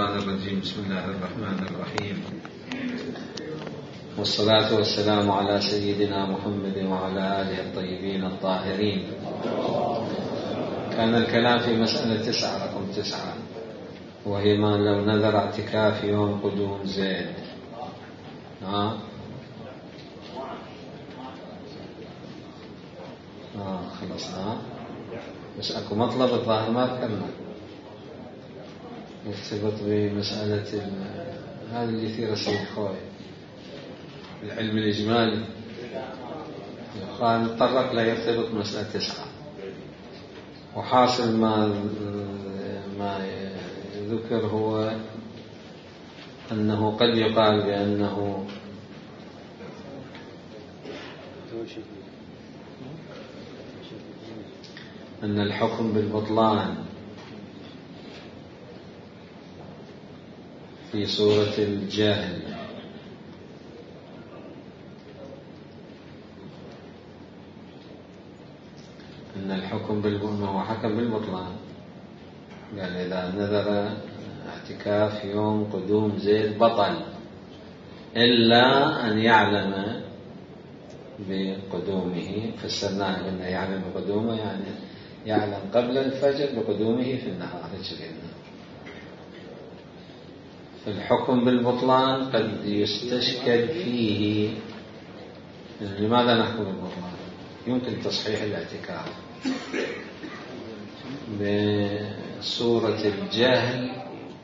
الشيطان الرجيم. بسم الله الرحمن الرحيم، والصلاة والسلام على سيدنا محمد وعلى آله الطيبين الطاهرين. كان الكلام في مسألة 9 رقم 9، وهي ما لو نذر اعتكاف يوم قدوم زيد. خلصنا. بس اكو مطلب الظاهر ما ذكرنا يرتبط بمسألة هذا اللي يثير السيد خوي العلم الإجمالي، قال نتطرق لا يرتبط بمسألة 9. وحاصل ما ذكر هو أنه قد يقال بأنه أن الحكم بالبطلان في صورة الجهل أن الحكم هو حكم بالبطلان. قال إذا نذر اعتكاف يوم قدوم زيد بطل إلا أن يعلم بقدومه. فسرناه أنه يعلم بقدومه يعني يعلم قبل الفجر بقدومه في النهار. فالحكم بالبطلان قد يستشكل فيه. لماذا نحكم بالبطلان؟ يمكن تصحيح الاعتكاف بصورة الجهل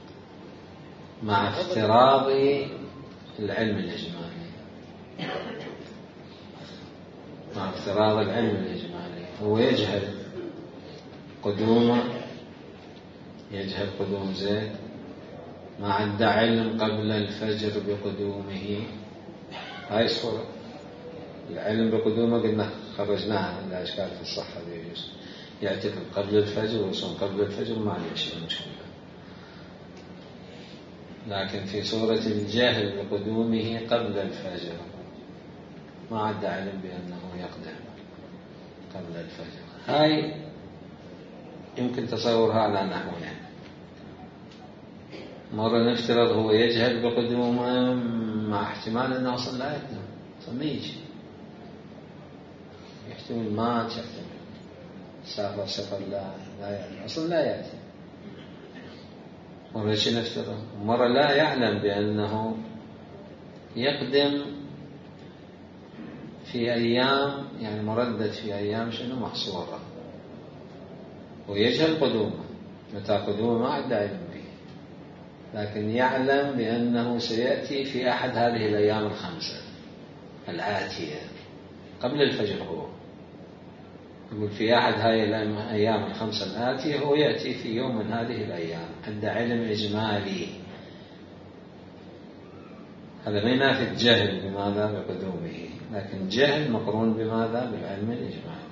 مع افتراض العلم الإجمالي. مع افتراض العلم الإجمالي هو يجهل قدومه، يجهل قدوم زيد، ما عنده علم قبل الفجر بقدومه. هاي الصورة العلم بقدومه قلنا خرجناها من الأشكال في الصحة دي. يعتقد قبل الفجر ويصوم قبل الفجر ما عليه شيء مشكلة. لكن في صورة الجهل بقدومه قبل الفجر ما عنده علم بأنه يقدم قبل الفجر. هاي يمكن تصورها على نحوين. مرة نفترض هو يجهل بقدومه مع احتمال أنه أصلا لا يقدم، أصلا ما يجي، يحتمل مات، يحتمل سافر لا يأتي، أصلا لا يأتي. مرة شي نفترض مرة لا يعلم بأنه يقدم في أيام يعني مردد في أيام شنو محصورة، ويجهل قدومه متى قدومه ما عنده علم به، لكن يعلم بأنه سيأتي في أحد هذه الأيام 5 الآتية قبل الفجر. هو يقول في أحد هذه الأيام 5 الآتية هو يأتي في يوم من هذه الأيام، عنده علم إجمالي. هذا ما ينافي الجهل بماذا بقدومه، لكن جهل مقرون بماذا بالعلم الإجمالي.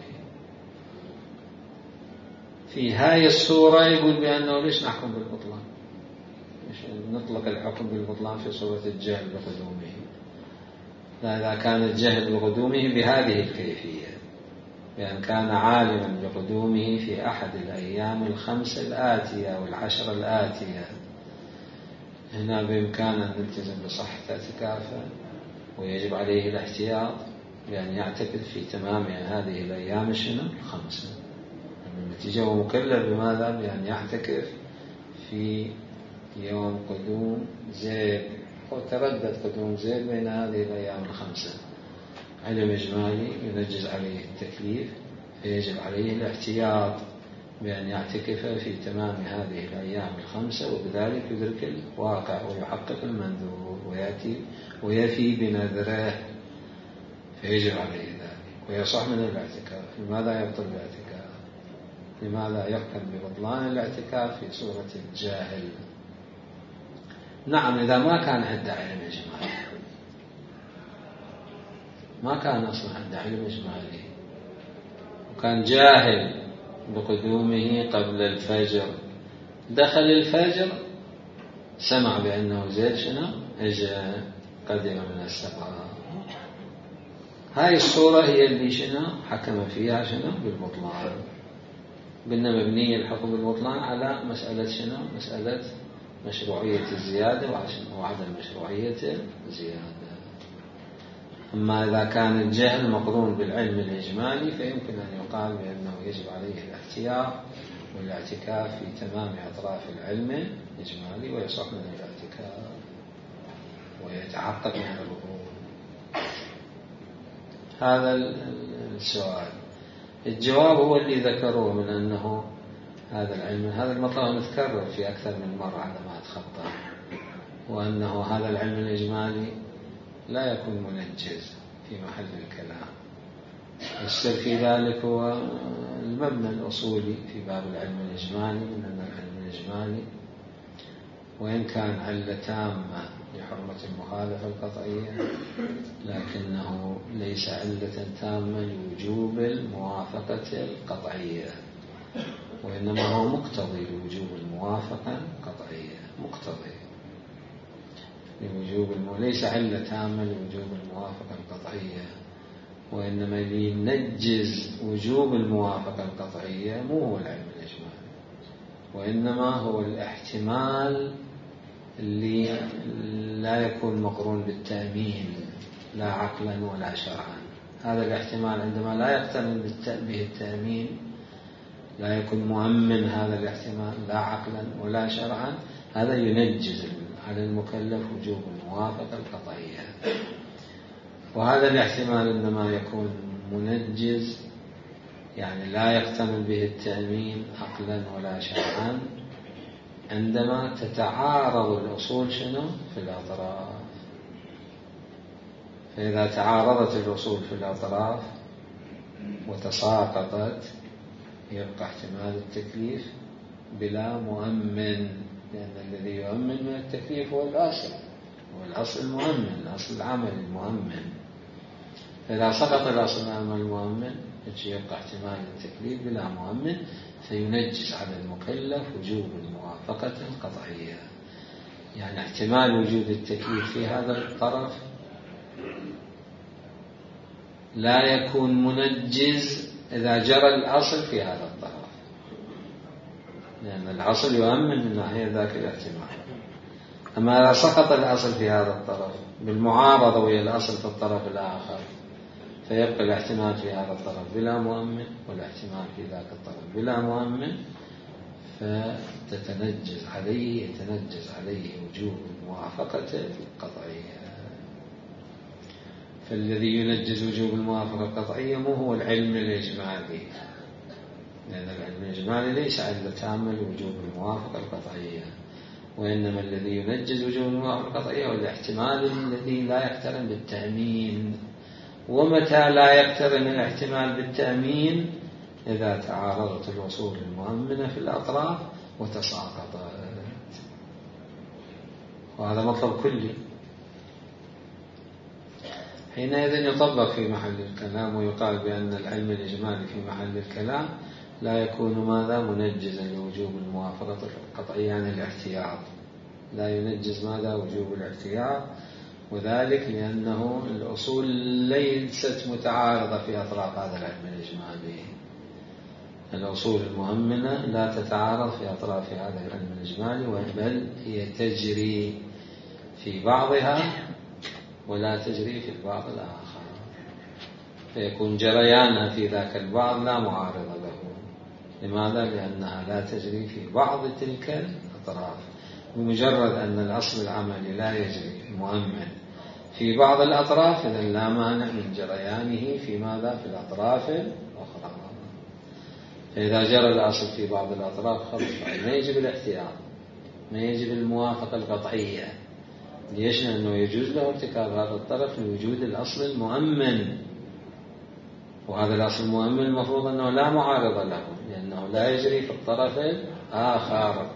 في هاي الصورة يقول بأنه ليش نحكم بالبطلان، نطلق الحكم بالبطلان في صورة الجهل بقدومه. إذا كان الجهل بقدومه بهذه الكيفية، بأن كان عالما بقدومه في أحد الأيام 5 الآتية أو 10 الآتية، هنا بإمكانه أن نلتزم بصحة اعتكافه، ويجب عليه الاحتياط بأن يعتكف في تمام هذه الأيام 5. النتيجة هو مكلف بماذا؟ بأن يعتكف في يوم قدوم زيد، وتردد قدوم زيد بين هذه الأيام 5. علم إجمالي ينجز عليه التكليف، فيجب عليه الاحتياط بأن يعتكف في تمام هذه الأيام 5، وبذلك يدرك الواقع ويحقق المنذور ويأتي ويفي بنذره، فيجب عليه ذلك ويصح من الاعتكاف. لماذا يبطل الاعتكاف؟ لماذا يحكم ببطلان الاعتكاف في صورة الجاهل؟ نعم، إذا ما كان عنده علم إجمالي، ما كان أصلا عنده علم إجمالي وكان جاهل بقدومه قبل الفجر، دخل الفجر سمع بأنه زيد شنو إجا قدم من السفر، هاي الصورة هي اللي شنو حكم فيها شنو بالبطلان. قلنا مبنية الحكم بالبطلان على مسألة شنو؟ مسألة مشروعية الزيادة وعدم مشروعية الزيادة. أما إذا كان الجهل مقرون بالعلم الإجمالي فيمكن أن يقال بأنه يجب عليه الاحتياط والاعتكاف في تمام أطراف العلم الإجمالي ويصح من الاعتكاف ويتحقق من الظهور. هذا السؤال. الجواب هو اللي ذكروه من أنه هذا العلم، هذا المطلب متكرر في أكثر من مرة على ما أتخطى، وأنه هذا العلم الإجمالي لا يكون منجز في محل الكلام. السر في ذلك هو المبنى الأصولي في باب العلم الإجمالي، من أن العلم الإجمالي وإن كان علة تامة لحرمة المخالفة القطعية لكنه ليس علة تامة لوجوب الموافقة القطعية، وإنما هو مقتضي لوجوب الموافقة القطعية، مقتضي لوجوب ليس علة تامة لوجوب الموافقة القطعية، وإنما لينجز وجوب الموافقة القطعية مو هو العلم الإجمالي، وإنما هو الاحتمال اللي لا يكون مقرون بالتأمين لا عقلا ولا شرعا. هذا الاحتمال عندما لا يقترن به التأمين لا يكون مؤمن هذا الاحتمال لا عقلا ولا شرعا، هذا ينجز على المكلف وجوب الموافقة القطعية. وهذا الاحتمال عندما يكون منجز يعني لا يقترن به التأمين عقلا ولا شرعا عندما تتعارض الأصول شنو في الأطراف. فإذا تعارضت الأصول في الأطراف وتساقطت يبقى احتمال التكليف بلا مؤمن، لأن الذي يؤمن من التكليف هو الأصل، هو الأصل المؤمن، الأصل العمل المؤمن. فإذا سقط الأصل العمل المؤمن يبقى احتمال التكليف بلا مؤمن، فينجز على المكلف وجوب الموافقة القطعية. يعني احتمال وجود التكليف في هذا الطرف لا يكون منجز إذا جرى الأصل في هذا الطرف، لأن الأصل يؤمن من ناحية ذاك الاحتمال. أما إذا سقط الأصل في هذا الطرف بالمعارضة ويا الأصل في الطرف الآخر فيبقى الاحتمال في هذا الطرف بلا مؤمن والاحتمال في ذاك الطرف بلا مؤمن، فتتنجز عليه يتنجز عليه وجوب الموافقة القطعية. فالذي ينجز وجوب الموافقة القطعية مو هو العلم الإجمالي، لأن العلم الإجمالي ليس علة تامة لوجوب الموافقة القطعية، وإنما الذي ينجز وجوب الموافقة القطعية هو الاحتمال الذي لا يقترن بالتأمين. ومتى لا يقترن الاحتمال بالتأمين؟ إذا تعارضت الأصول المؤمنة في الأطراف وتساقطت، وهذا مطلب كلي. حينئذ يطبق في محل الكلام ويقال بأن العلم الإجمالي في محل الكلام لا يكون ماذا منجزا لوجوب الموافقة القطعية، يعني الاحتياط لا ينجز ماذا وجوب الاحتياط، وذلك لأنه الأصول ليست متعارضة في أطراف هذا العلم الإجمالي. الأصول المؤمنة لا تتعارض في أطراف هذا العلم الإجمالي، بل هي تجري في بعضها ولا تجري في البعض الآخر، فيكون جريانها في ذاك البعض لا معارضة له. لماذا؟ لأنها لا تجري في بعض تلك الأطراف. بمجرد أن الأصل العملي لا يجري مؤمن في بعض الأطراف إذن لا مانع من جريانه في ماذا؟ في الأطراف الأخرى. فإذا جرى الأصل في بعض الأطراف خلص ما يجب الاحتياط، ما يجب الموافقة القطعية. ليش؟ لأنه يجوز له ارتكاب هذا الطرف لوجود الأصل المؤمن، وهذا الأصل المؤمن المفروض أنه لا معارضة له لأنه لا يجري في الطرف الآخر،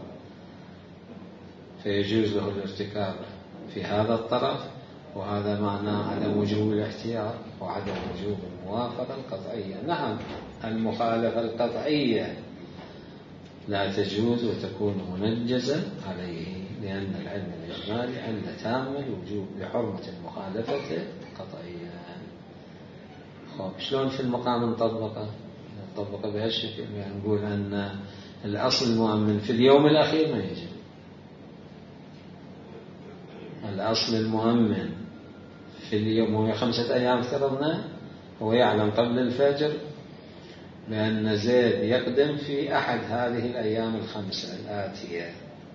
فيجوز له الارتكاب في هذا الطرف، وهذا معناه عدم وجوب الاحتياط وعدم وجوب الموافقة القطعية. نعم المخالفة القطعية لا تجوز وتكون منجزة عليه، لأن العلم الإجمالي علة تامة لوجوب لحرمة المخالفة القطعية. شلون في المقام نطبقه بهالشكل؟ يعني نقول أن الأصل المؤمن في اليوم الأخير ما يجب، الأصل المؤمن في اليوم وهي 5 أيام افترضنا، هو يعلم قبل الفجر بأن زيد يقدم في أحد هذه الأيام 5 الآتية.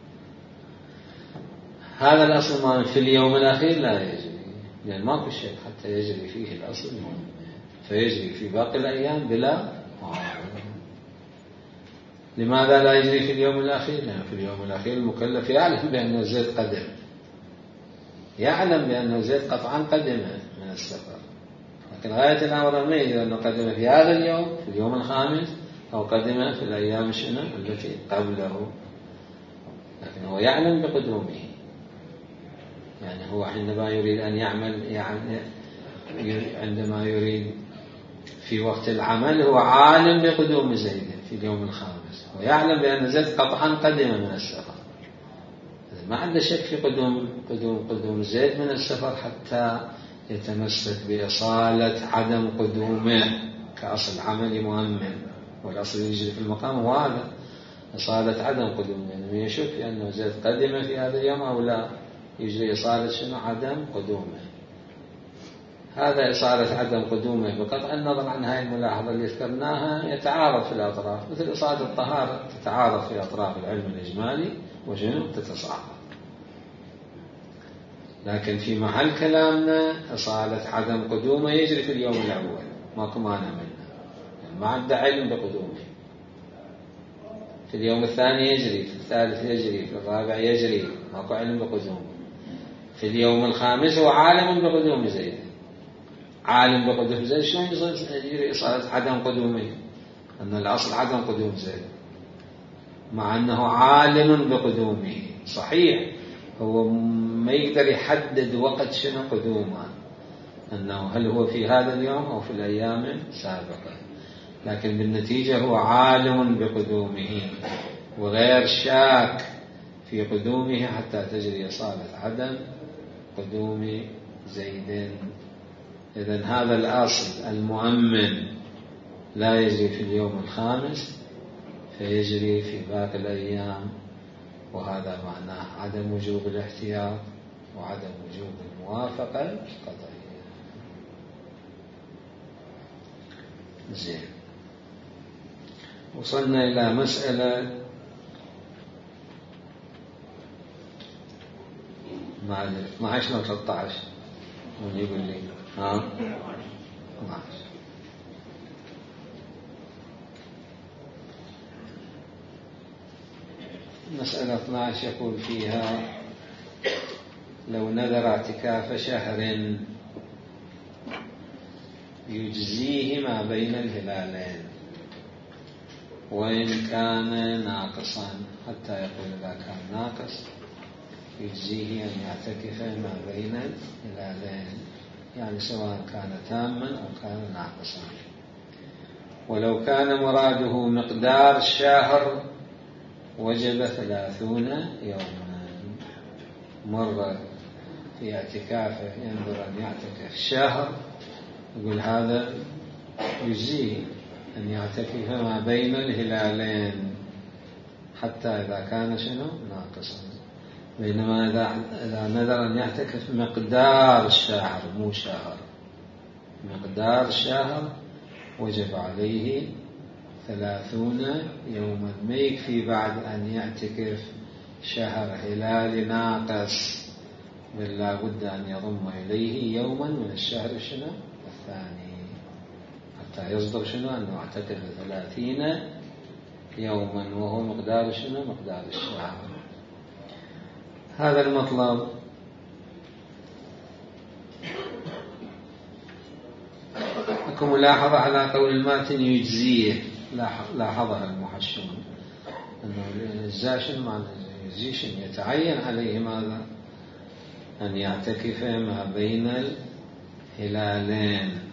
هذا الأصل المؤمن. في اليوم الأخير لا يجري، لأن ماكو شيء حتى يجري فيه الأصل المؤمن، فيجري في باقي الأيام بلا معارضة. لماذا لا يجري في اليوم الأخير؟ لأن في اليوم الأخير المكلف يعلم بأن زيد قدم، يعلم بأن زيد قطعا قدم من السفر، لكن غاية الأمر ما يدري أنه قدم في هذا اليوم في اليوم الخامس أو قدم في الأيام التي قبله، لكن هو يعلم بقدومه. يعني هو عندما يريد أن يعمل، يعني عندما يريد في وقت العمل هو عالم بقدوم زيد في اليوم الخامس، هو يعلم بأن زيد قطعا قدم من السفر، ما عنده شك في قدوم زيد من السفر حتى يتمسك بإصالة عدم قدومه كأصل عملي مؤمن. والأصل يجري في المقام هو هذا، إصالة عدم قدومه، يعني يشك في أنه زيد قدم في هذا اليوم أو لا، يجري إصالة عدم قدومه. هذا إصالة عدم قدومه بقطع النظر عن هذه الملاحظة اللي ذكرناها يتعارض في الأطراف، مثل إصالة الطهارة تتعارض في أطراف العلم الإجمالي وجنوب تتصاحب. لكن في محل كلامنا إصالة عدم قدومه يجري في اليوم الأول، ماكو مانع منه، يعني ما عنده علم بقدومه. في اليوم الثاني يجري، في الثالث يجري، في الرابع يجري، ماكو علم بقدومه. في اليوم الخامس هو عالم بقدوم زيد، عالم بقدوم زيد. شلون يجري إصالة عدم قدومه؟ أن الأصل عدم قدوم زيد، مع أنه عالم بقدومه. صحيح هو ما يقدر يحدد وقت شنو قدومه، أنه هل هو في هذا اليوم أو في الأيام السابقة، لكن بالنتيجة هو عالم بقدومه وغير شاك في قدومه حتى تجري إصالة عدم قدوم زيد. إذن هذا الأصل المؤمن لا يجري في اليوم الخامس، فيجري في باقي الأيام، وهذا معناه عدم وجوب الاحتياط وعدم وجوب الموافقة القطعية. زين، وصلنا إلى مسألة مع 12 و 13. من يقول لي 12. مسألة 12 يقول فيها: لو نذر اعتكاف شهر يجزيه ما بين الهلالين وإن كان ناقصا، حتى يقول إذا كان ناقص يجزيه أن يعتكف ما بين الهلالين، يعني سواء كان تاما أو كان ناقصا. ولو كان مراده مقدار شهر وجب 30 يوما. مر في اعتكافه ينظر أن يعتكف شهر، يقول هذا يجزيه أن يعتكف ما بين الهلالين حتى إذا كان شنو ناقصا. بينما إذا نذر أن يعتكف مقدار الشهر مو شهر، مقدار شهر وجب عليه 30 يوما. ما يكفي بعد أن يعتكف شهر هلال ناقص، بل لا بد أن يضم إليه يوما من الشهر شنو الثاني حتى يصدر شنو أنه اعتكف 30 يوما، وهو مقدار شنو مقدار الشهر. هذا المطلب. لكم ملاحظة على قول الماتن يجزيه، لاحظها المحشون أنه الزاشن معنى يجزيش يتعين عليه ماذا؟ أن يعتكف ما بين الهلالين.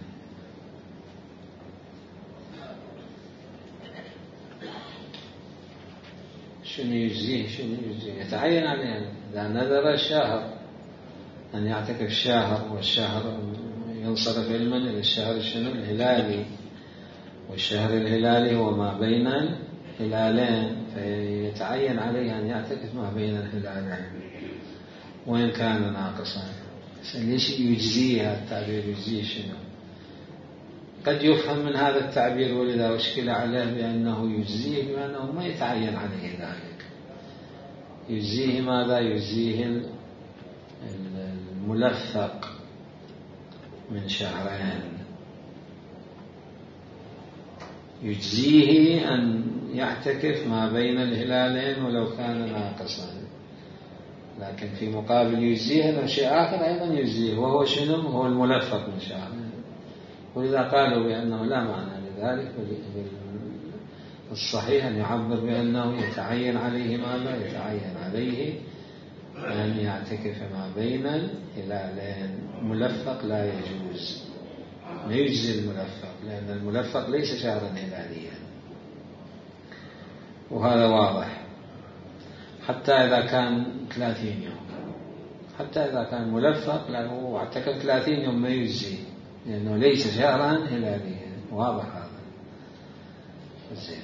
شنو يجزيه؟ يتعين عليه إذا نذر الشهر أن يعتكف شهر، والشهر ينصرف علما إلى الشهر شنو الهلالي، والشهر الهلالي هو ما بين الهلالين، فيتعين عليه أن يعتكف ما بين الهلالين. وإن كان ناقصا. ليش يجزيه؟ التعبير يجزيه شنو؟ قد يفهم من هذا التعبير ولذا أشكل عليه بأنه يجزيه بأنه ما يتعين عليه ذلك. يجزيه ماذا؟ يجزيه الملفق من شهرين، يجزيه أن يعتكف ما بين الهلالين ولو كان ناقصا. لكن في مقابل يجزيه له شيء آخر أيضا يجزيه، وهو شنو؟ هو الملفق من شهرين. ولذا قالوا بأنه لا معنى لذلك، الصحيح أن يعبر بأنه يتعين عليه ماذا؟ يتعين عليه أن يعتكف ما بين الهلالين. ملفق لا يجوز، لا يجزي الملفق، لأن الملفق ليس شهرا هلاليا، وهذا واضح. حتى إذا كان 30 يوم، حتى إذا كان ملفق له اعتكف 30 يوم ما يجزي، لأنه ليس شهرا هلاليا. واضح هذا زين.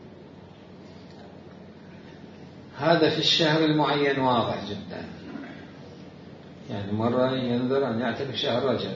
هذا في الشهر المعين واضح جدا. يعني مرة ينظر أن يعتكف شهر رجب،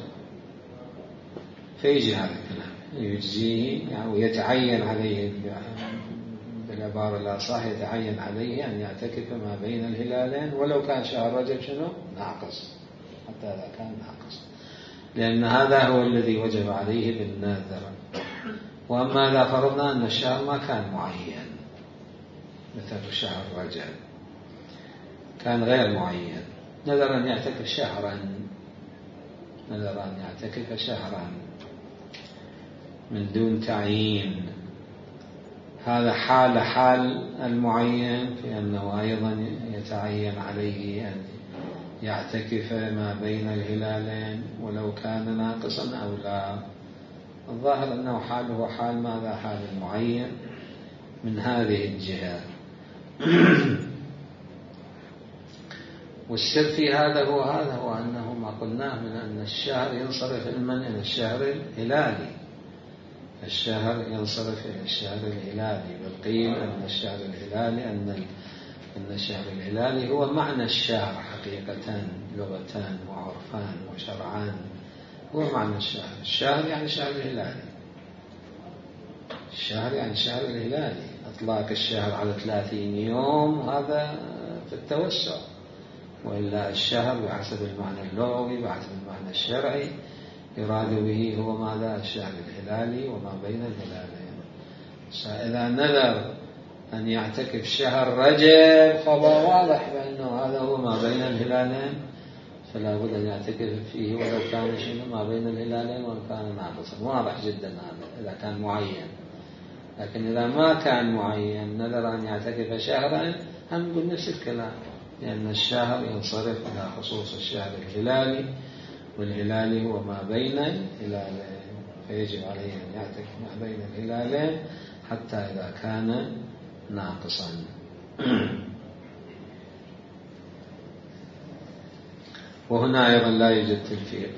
فيجي هذا الكلام يجزيه، يعني يتعين عليه بالعبارة الأصح، يتعين عليه أن يعتكف ما بين الهلالين ولو كان شهر رجب شنو؟ ناقص، حتى إذا كان ناقص، لأن هذا هو الذي وجب عليه بالنذر. وأما إذا فرضنا أن الشهر ما كان معين، مثل شهر رجب كان غير معين، نذر أن يعتكف شهرا، نذر أن يعتكف شهرا من دون تعيين، هذا حال المعين في أنه أيضا يتعين عليه أن يعتكف ما بين الهلالين ولو كان ناقصا أو لا. الظاهر أنه حاله حال ماذا؟ حال المعين من هذه الجهة. والسر في هذا هو أنه ما قلناه من أن الشهر ينصرف علما إلى الشهر الهلالي، الشهر ينصرف إلى الشهر الهلالي. بل قيل أن الشهر الهلالي أن الشهر الهلالي هو معنى الشهر حقيقة، لغتان وعرفان وشرعان، هو معنى الشهر. الشهر يعني شهر الهلالي، الشهر يعني شهر الهلالي. أطلاق الشهر على 30 يوم هذا في التوسع، وإلا الشهر بحسب المعنى اللغوي بحسب المعنى الشرعي يراد به هو ماذا؟ الشهر الهلالي وما بين الهلالين. إذا نذر أن يعتكف شهر رجب فهو واضح بأنه هذا هو ما بين الهلالين، فلا بد أن يعتكف فيه ولو كان شنو؟ ما بين الهلالين ولو كان ناقصا. واضح جدا هذا إذا كان معين. لكن إذا ما كان معين، نذر أن يعتكف شهرا، هم نقول نفس الكلام، لأن الشهر ينصرف إلى خصوص الشهر الهلالي، والهلالي هو ما بين الهلالين، فيجب عليه أن يعتكف ما بين الهلالين حتى إذا كان ناقصا. وهنا أيضا لا يوجد تلفيق،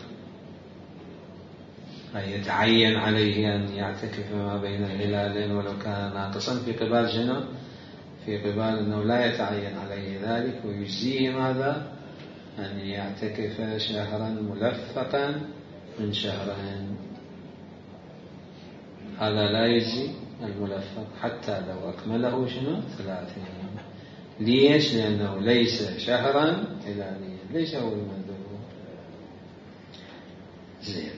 أي يتعين عليه أن يعتكف ما بين الهلالين ولو كان ناقصا، في قبال شنو؟ في قبال أنه لا يتعين عليه ذلك، ويجزيه ماذا؟ أن يعتكف شهرا ملفقا من شهرين. هذا لا يجزي الملفق حتى لو أكمله شنو؟ 30. ليش؟ لأنه ليس شهرا هلاليا، ليس هو المنذور. زين.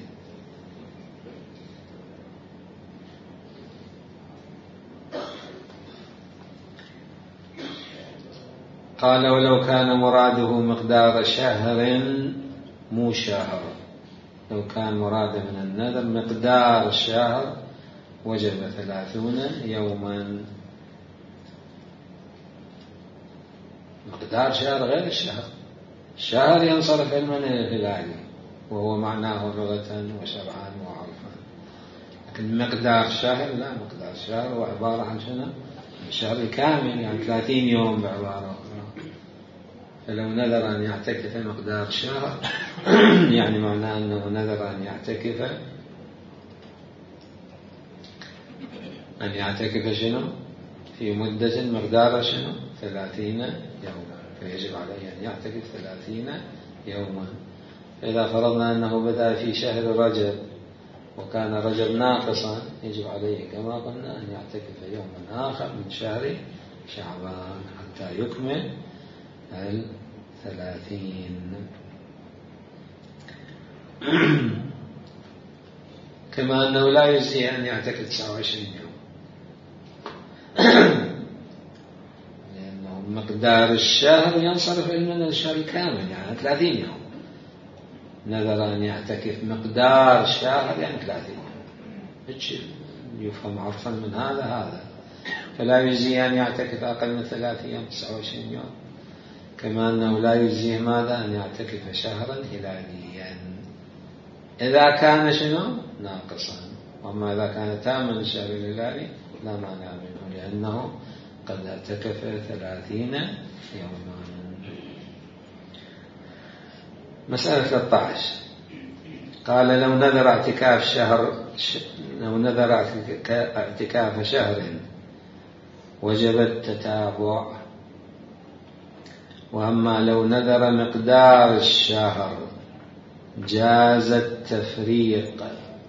قال ولو كان مراده مقدار شهر مو شهر، لو كان مراده من النذر مقدار شهر وجب 30 يوما. مقدار شهر غير الشهر، الشهر ينصرف علما إلى الهلالي وهو معناه لغة وشرعا وعرفا، لكن مقدار شهر لا، مقدار شهر هو عبارة عن شنو؟ الشهر كامل، يعني 30 يوم بعبارة أخرى. فلو نذر أن يعتكف مقدار شهر يعني معناه أنه نذر أن يعتكف شنو؟ في مدة مقدار شنو؟ 30 يوما. فيجب عليه أن يعتكف 30 يوما. فإذا فرضنا أنه بدأ في شهر رجب وكان رجب ناقصا يجب عليه كما قلنا أن يعتكف يوما آخر من شهر شعبان حتى يكمل 30. كما أنه لا يجزي أن يعتكف 29 يوم لأنه مقدار الشهر ينصرف من الشهر الكامل يعني 30 يوم. نذر أن يعتكف مقدار شهر يعني 30 يوم يفهم عرفا من هذا فلا يجزي أن يعتكف أقل من 30 يوم 29 يوم. كما أنه لا يجزيه ماذا أن يعتكف شهرا هلاليا إذا كان شنو ناقصا. وأما إذا كان تاما الشهر الهلالي لا مانع منه لأنه قد اعتكف 30 يوما. مسألة 13 قال لو نذر اعتكاف شهر وجب التتابع. وأما لو نذر مقدار الشهر جاز التفريق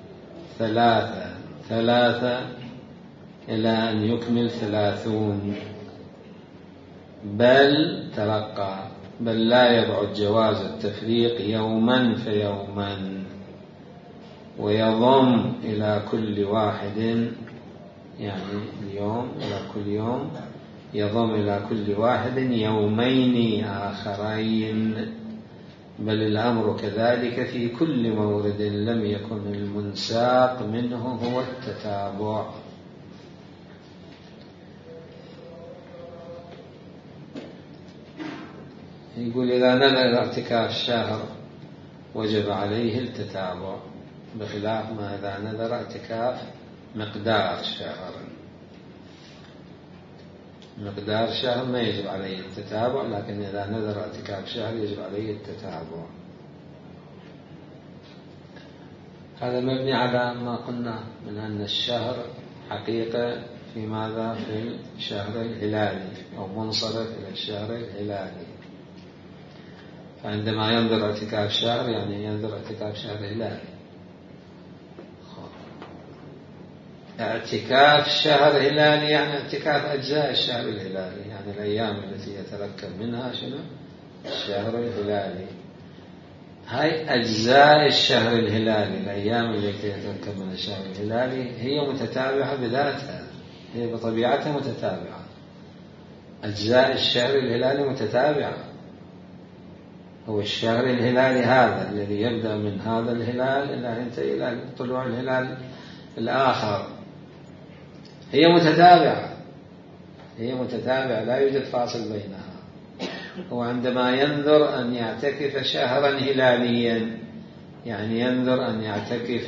3 إلى أن يكمل 30 بل لا يبعد جواز التفريق يوما فيوما ويضم إلى كل واحد يعني اليوم إلى كل يوم يضم إلى كل واحد يومين آخرين. بل الأمر كذلك في كل مورد لم يكن المنساق منه هو التتابع. يقول إذا نذر اعتكاف شهر وجب عليه التتابع بخلاف ما إذا نذر اعتكاف مقدار شهر. مقدار شهر ما يجب عليه التتابع لكن إذا نذر اعتكاف شهر يجب عليه التتابع. هذا مبني على ما قلنا من أن الشهر حقيقة في ماذا في الشهر الهلالي أو منصرف إلى الشهر الهلالي. فعندما ينذر اعتكاف شهر يعني ينذر اعتكاف شهر هلالي. اعتكاف شهر هلالي يعني اعتكاف أجزاء الشهر الهلالي يعني الأيام التي يتركب منها شنو الشهر الهلالي. هاي أجزاء الشهر الهلالي الأيام التي يتركب من الشهر الهلالي هي متتابعة بذاتها هي بطبيعتها متتابعة. أجزاء الشهر الهلالي متتابعة. هو الشهر الهلالي هذا الذي يبدأ من هذا الهلال إلى ينتهي إلى طلوع الهلال الآخر هي متتابعة لا يوجد فاصل بينها. هو عندما ينذر أن يعتكف شهرا هلاليا يعني ينذر أن يعتكف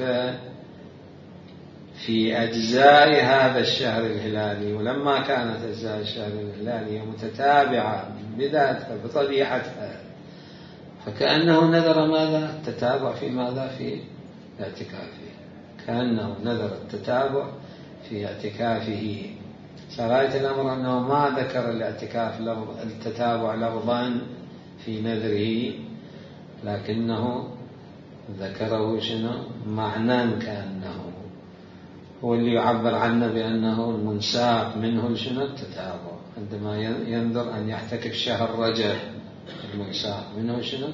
في أجزاء هذا الشهر الهلالي. ولما كانت أجزاء الشهر الهلالي متتابعة بذاتها بطبيعتها فكأنه نذر ماذا التتابع في ماذا في اعتكافه. كأنه نذر التتابع في اعتكافه. سرائت الأمر أنه ما ذكر التتابع لفظا في نذره لكنه ذكره شنو معنى كأنه هو اللي يعبر عنه بأنه المنساق منه شنو التتابع. عندما ينذر أن يعتكف شهر رجب المنساق منه شنو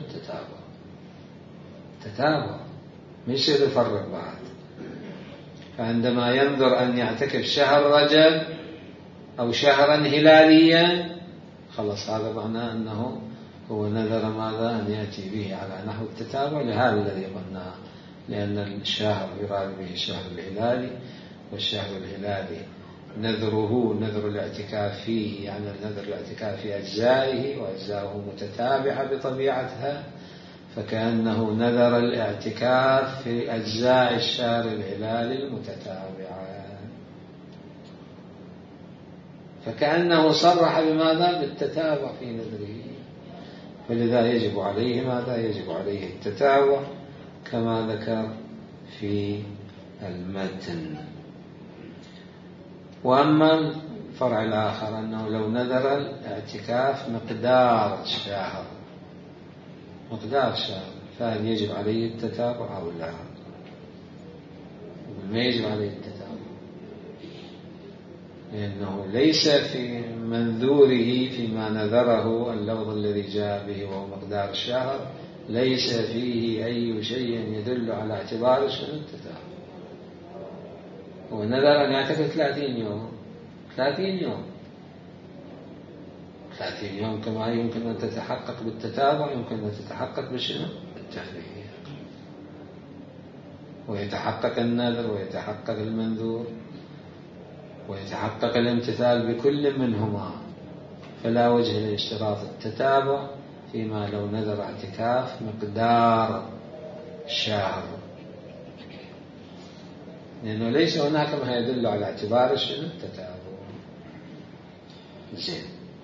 التتابع مش يفرق بعد. فعندما ينذر أن يعتكف شهر رجب أو شهرا هلاليا خلص هذا معناه أنه هو نذر ماذا أن يأتي به على نحو التتابع لهذا الذي قلناه لأن الشهر يراد به الشهر الهلالي والشهر الهلالي نذره نذر الاعتكاف فيه يعني نذر الاعتكاف في أجزائه وأجزاؤه متتابعة بطبيعتها فكأنه نذر الاعتكاف في أجزاء الشهر الهلالي المتتابعة فكأنه صرح بماذا بالتتابع في نذره. فلذا يجب عليه ماذا يجب عليه التتابع كما ذكر في المتن. وأما الفرع الآخر أنه لو نذر الاعتكاف مقدار شهر فهل يجب عليه التتابع أو لا؟ ما يجب عليه التتابع، لأنه ليس في منذوره فيما نذره اللفظ الذي جاء به وهو مقدار الشهر ليس فيه أي شيء يدل على اعتبار التتابع. هو نذر أن يعتكف 30 يوم 30 يوم كما يمكن أن تتحقق بالتتابع يمكن أن تتحقق بالتفريق، ويتحقق النذر ويتحقق المنذور ويتحقق الامتثال بكل منهما، فلا وجه لاشتراط التتابع فيما لو نذر اعتكاف مقدار شهر، لأنه ليس هناك ما يدل على اعتبار التتابع. زين.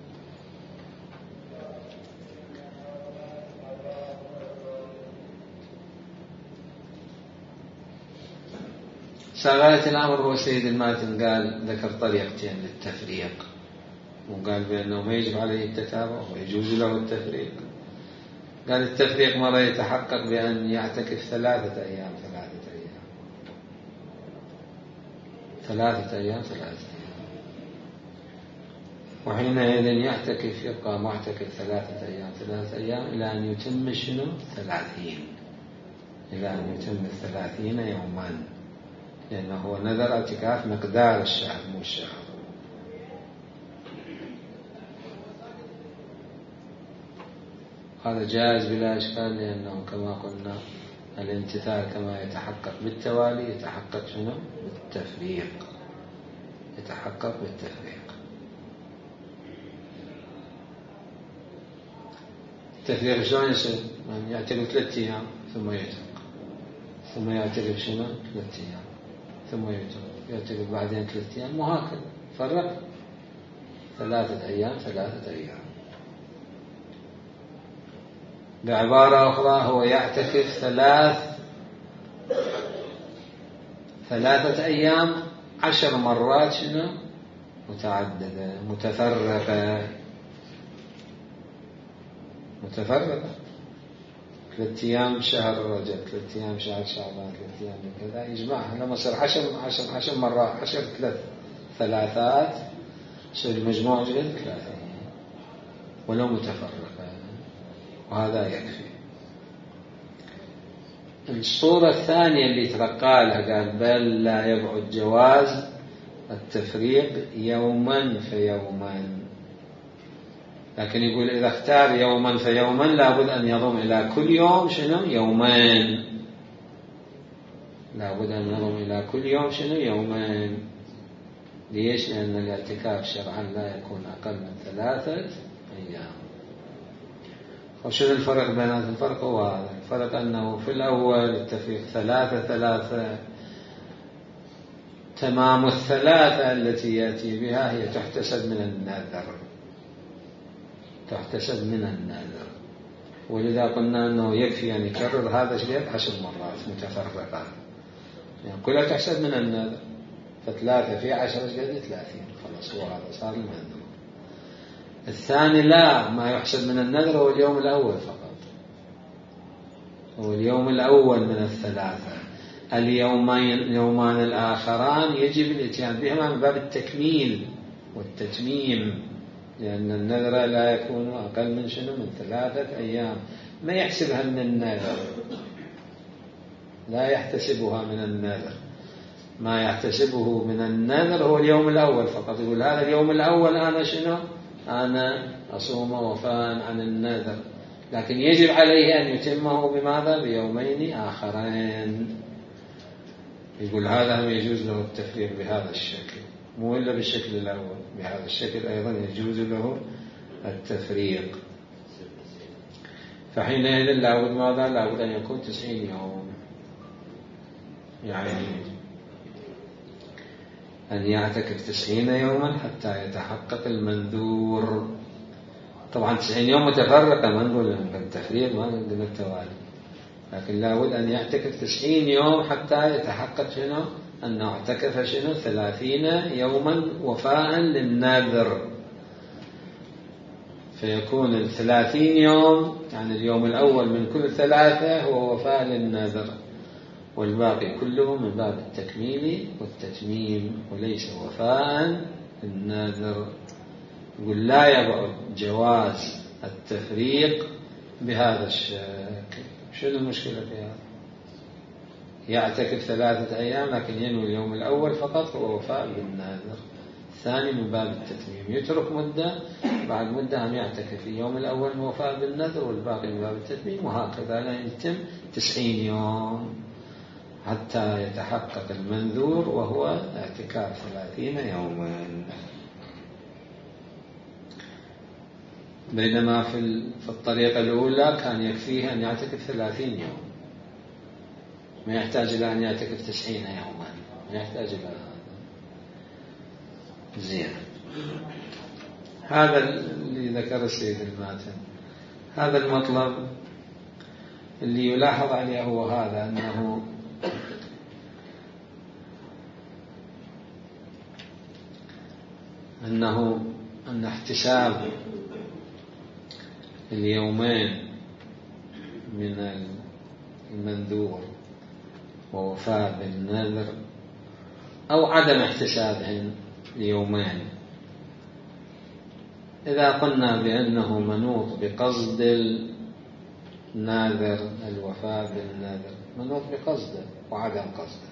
سغاية الأمر هو سيد الماتن قال ذكر طريقتين للتفريق، وقال بأنه ما يجب عليه التتابع ويجوز له التفريق. قال التفريق مرة يتحقق بأن يعتكف 3 أيام 3 أيام، وحينئذ يعتكف يبقى معتكف 3 أيام إلى أن يتم 30، إلى أن يتم 30 يوما، لأنه هو نذر اعتكاف مقدار الشهر مو الشهر. هذا جائز بلا إشكال، لأنه كما قلنا الامتثال كما يتحقق بالتوالي يتحقق بالتفريق، التفريق شلون يصير؟ يعني يعتكف 3 أيام ثم يترك، ثم يعتكف 3 أيام ثم يعتكف بعدين 3 أيام، وهكذا فرق 3 أيام. بعبارة أخرى هو يعتكف 3 أيام 10 مرات متعددة متفرقة 3 أيام شهر رجب 3 أيام شهر شعبان 3 أيام كذا يجمعها لما يصير 10 مرات 10 ثلاثات يصير المجموع 3 أيام ولو متفرقة، وهذا يكفي. الصورة الثانية اللي ترقى لها قال بل لا يبعد جواز التفريق يوما فيوما، لكن يقول إذا اختار يوما فيوما لابد أن يضم إلى كل يوم يومان، لابد أن يضم إلى كل يوم يومان. ليش؟ لأن الاعتكاف شرعا لا يكون أقل من 3 أيام. وشنو الفرق بينات؟ الفرق هو هذا الفرق، أنه في الأول التفريق 3 تمام 3 التي يأتي بها هي تحتسب من النذر، ولذا قلنا أنه يكفي أن يكرر هذا الشيء 10 مرات متفرقة، يعني كلها تحسب من النذر، ف3 في 10 30 خلاص هو هذا صار المنذر. الثاني لا، ما يحسب من النذر هو اليوم الأول فقط، هو اليوم الأول من 3، اليومان الآخران يجب الاتيان بهما من باب التكميل والتتميم، لأن النذر لا يكون أقل من من 3 أيام، ما يحسبها من النذر، لا يحتسبها من النذر، ما يحتسبه من النذر هو اليوم الأول فقط، يقول هذا اليوم الأول أنا أصوم وفاء عن النذر، لكن يجب عليه أن يتمه بماذا؟ بيومين آخرين. يقول هذا يجوز له التفريق بهذا الشكل، مو إلا بالشكل الأول، بهذا الشكل أيضا يجوز له التفريق. فحينئذ لابد ماذا؟ لابد أن يكون 90 يوم، يعني أن يعتكف 90 يوما حتى يتحقق المنذور. طبعا 90 يوم متفرقة، ما نقول التفريق ما نقول التوالي، لكن لابد أن يعتكف 90 يوم حتى يتحقق أنه اعتكف 30 يوما وفاء للنذر، فيكون 30 يوم يعني اليوم الأول من كل 3 هو وفاء للنذر، والباقي كله من باب التكميل والتتميم وليس وفاء للنذر. يقول لا يبعد جواز التفريق بهذا الشكل. شنو المشكلة في هذا؟ يعتكف 3 أيام لكن ينوي اليوم الأول فقط هو وفاء بالنذر، الثاني من باب التتميم، يترك مدة بعد مدة هم يعتكف في اليوم الأول وفاء بالنذر والباقي من باب التتميم، وهكذا لا يتم 90 يوم حتى يتحقق المنذور وهو اعتكاف 30 يوما. بينما في الطريقة الأولى كان يكفيه أن يعتكف 30 يوم، ما يحتاج إلى أن يعتكف 90 يوما، ما يحتاج إلى هذا. زين، هذا اللي ذكر السيد الماتن. هذا المطلب اللي يلاحظ عليه هو هذا، أن احتساب اليومين من المنذور ووفاء بالنذر أو عدم احتسابهن اليومين، إذا قلنا بأنه منوط بقصد الناذر الوفاء بالنذر، منوط بقصده وعدم قصده،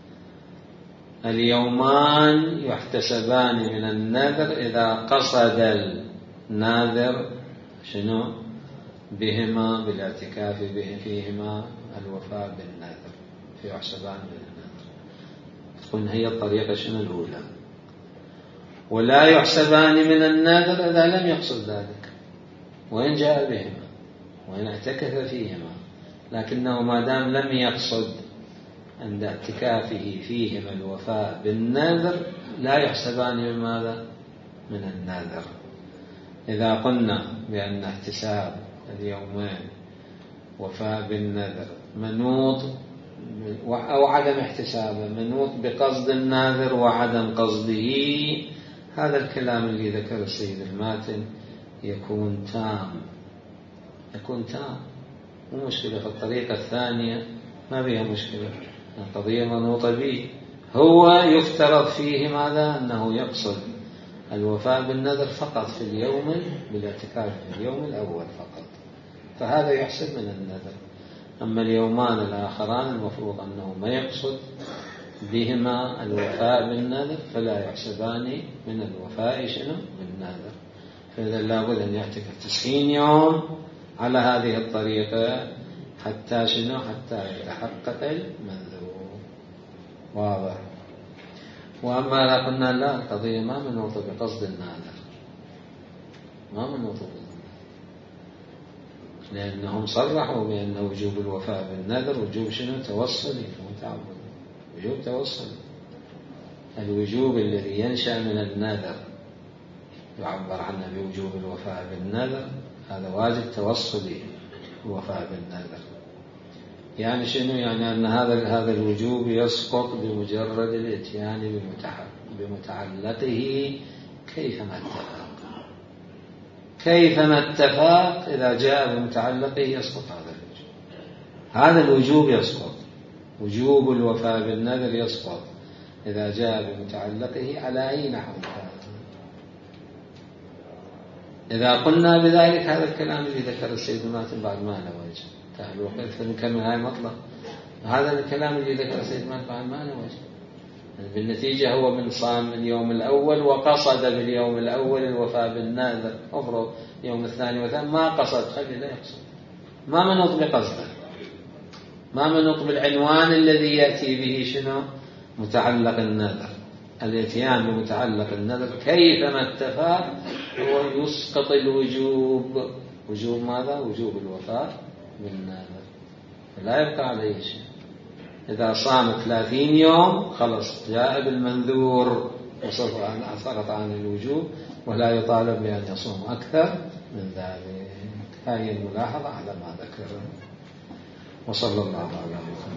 اليومان يحتسبان من النذر إذا قصد الناذر شنو بهما بالاعتكاف فيهما الوفاء بالنذر، فيحسبان من النذر. تكون هي الطريقة شنو الأولى. ولا يحسبان من النذر إذا لم يقصد ذلك وإن جاء بهما وإن اعتكف فيهما، لكنه ما دام لم يقصد عند اعتكافه فيهما الوفاء بالنذر لا يحسبان من ماذا؟ من النذر. إذا قلنا بأن احتساب اليومين وفاء بالنذر منوط أو عدم احتسابه منوط بقصد الناذر وعدم قصده، هذا الكلام اللي ذكر السيد الماتن يكون تام، مو مشكلة. في الطريقة الثانية ما بها مشكلة، القضية منوطة به، هو يفترض فيه ماذا؟ أنه يقصد الوفاء بالنذر فقط في اليوم بالاعتكاف في اليوم الأول فقط، فهذا يحسب من النذر. أما اليومان الآخران المفروض أنه ما يقصد بهما الوفاء بالنذر فلا يحسبان من الوفاء شنو بالنذر، فإذا لابد أن يعتكف 90 يوم على هذه الطريقة حتى شنو حتى يتحقق المنذور. واضح. وأما إذا قلنا لا، القضية ما منوطة بقصد الناذر، ما منوطة بالنذر، لأنهم صرحوا بأن وجوب الوفاء بالنذر وجوب شنو توصلي وتعبد، وجوب توصلي. الوجوب الذي ينشأ من النذر يعبر عنه بوجوب الوفاء بالنذر، هذا واجب توصلي الوفاء بالنذر. يعني شنو؟ يعني أن هذا الوجوب يسقط بمجرد الاتيان بمتعلقه كيفما اتفاق إذا جاء بمتعلقه يسقط هذا الوجوب. هذا الوجوب يسقط، وجوب الوفاء بالنذر يسقط إذا جاء بمتعلقه على أي نحو كان. إذا قلنا بذلك هذا الكلام اللي ذكر السيد ماتن بعد ما له وجه، تعالوا نكمل هاي مطلب. هذا الكلام اللي ذكر السيد ماتن بعد ما له وجه، بالنتيجة هو من صام اليوم الأول وقصد باليوم الأول الوفاء بالنذر، أفرض يوم الثاني والثاني ما قصد، خلي لا يقصد، ما منوط بقصده، ما منوط بالعنوان الذي يأتي به شنو متعلق النذر. الاتيان بمتعلق النذر كيفما اتفق هو يسقط الوجوب. وجوب ماذا؟ وجوب الوفاء بالنذر، لا يبقى عليه شيء. إذا صام 30 يوم خلص جاء بالمنذور وسقط عن الوجوب ولا يطالب بأن يصوم أكثر من ذلك. هذه الملاحظة على ما ذكر. وصلى الله على محمد.